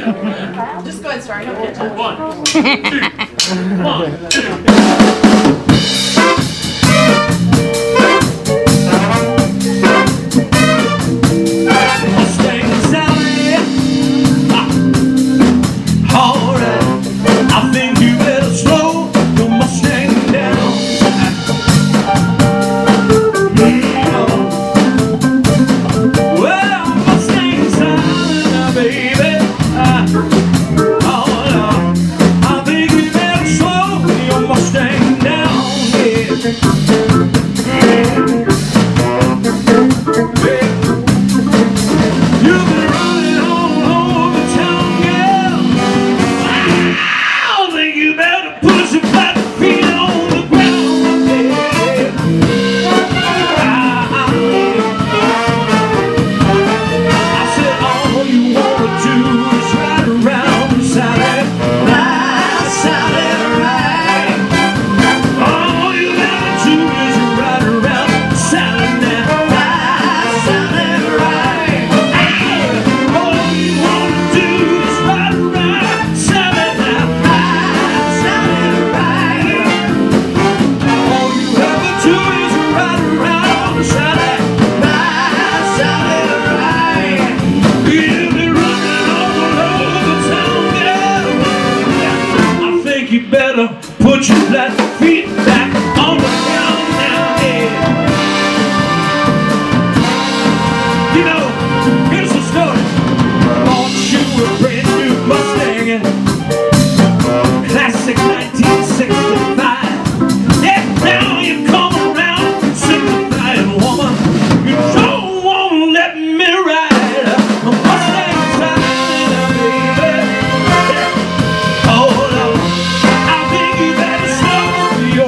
Just go ahead, start. Don't get touched. 1, 2, 1, 2. You better put your flat feet back on the ground now, yeah. You know, here's the story. Bought you a brand new Mustang, classic 1965. Yeah, now you come around signifying, woman, you don't want to let me ride a Mustang side, baby. Oh, Lord.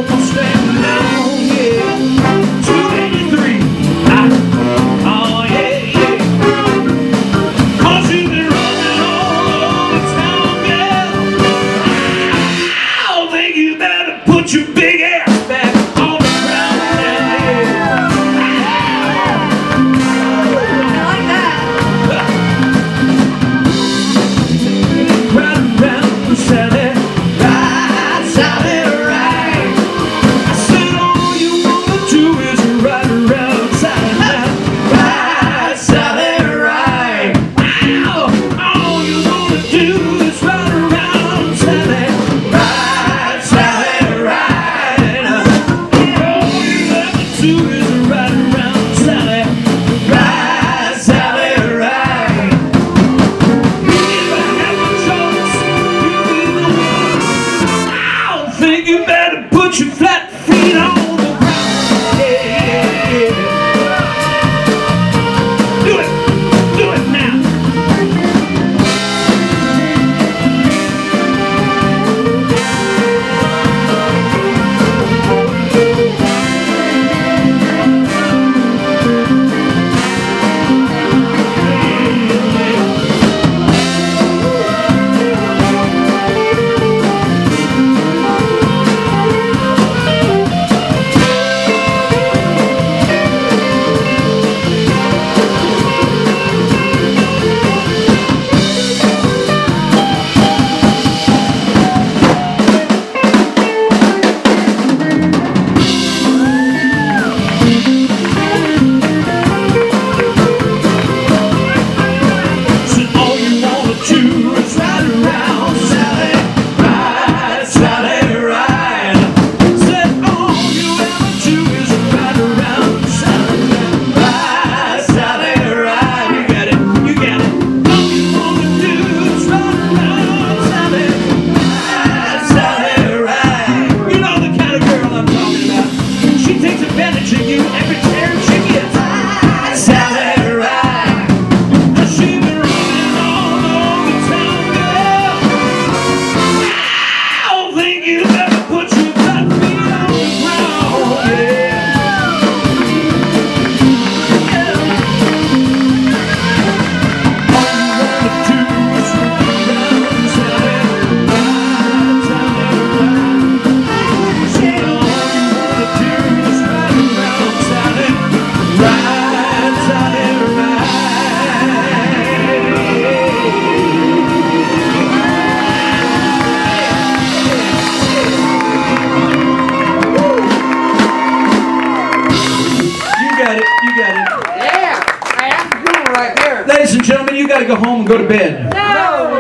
right there. Ladies and gentlemen, you got to go home and go to bed. No.